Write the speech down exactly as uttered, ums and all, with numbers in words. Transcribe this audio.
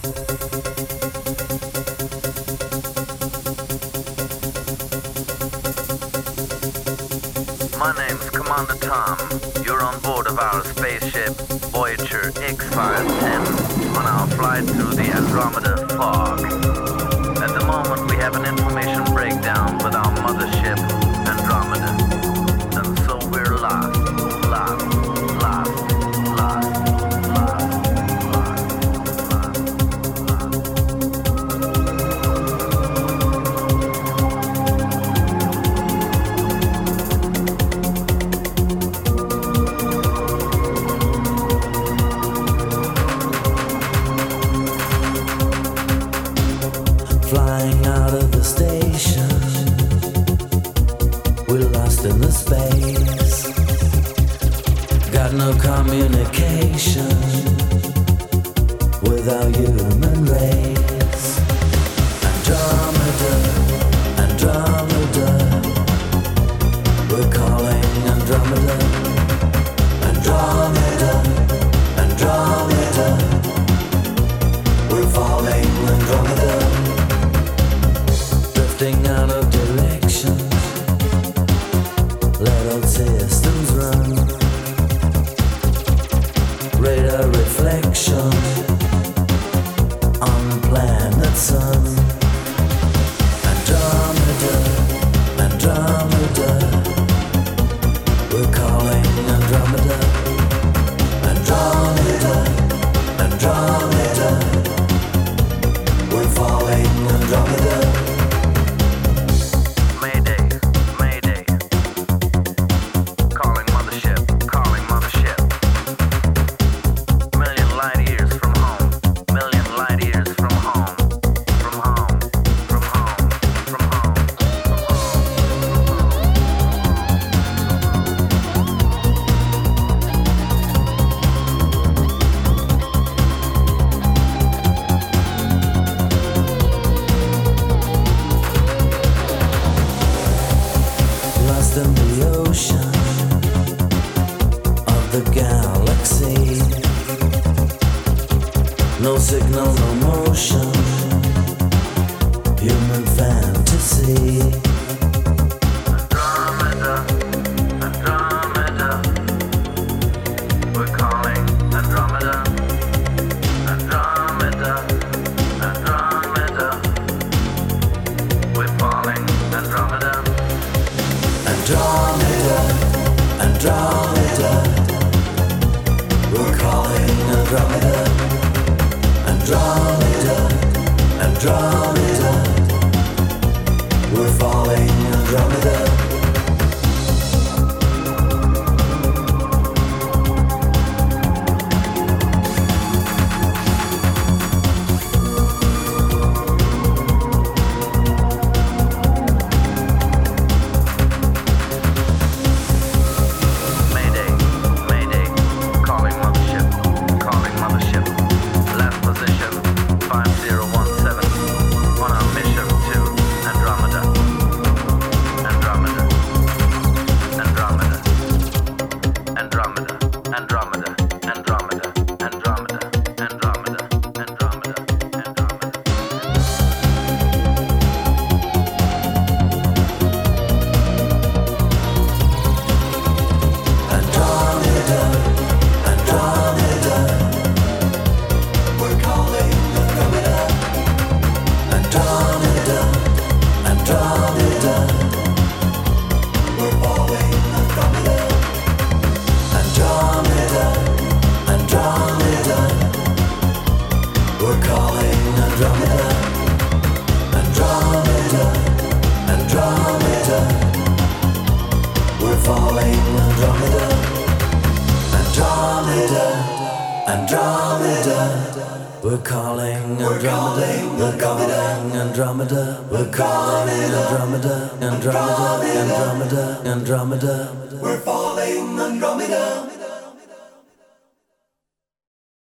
My name's Commander Tom. You're on board of our spaceship Voyager X five ten on our flight through the Andromeda fog. At the moment we have an information breakdown with our mothership Andromeda. And so we're lost, lost, lost, lost, lost, Flying out of the station, we're lost in the space. Got no communication with our human race. Andromeda, Andromeda, we're calling Andromeda. Andromeda, Andromeda, we're falling Andromeda. Drifting out of direction, let old systems run. Radar reflection on the planet Sun. Andromeda, Andromeda, we're calling Andromeda. Andromeda, Andromeda, we're falling Andromeda. In the ocean of the galaxy, no signal, no motion, human fantasy. Andromeda, Andromeda, we're calling Andromeda. Andromeda, Andromeda, we're falling Andromeda. Andromeda, Andromeda, we're calling Andromeda. Andromeda, Andromeda, we're falling Andromeda. Andromeda, we're calling Andromeda, we're calling Andromeda, we're calling Andromeda, Andromeda, Andromeda, Andromeda, we're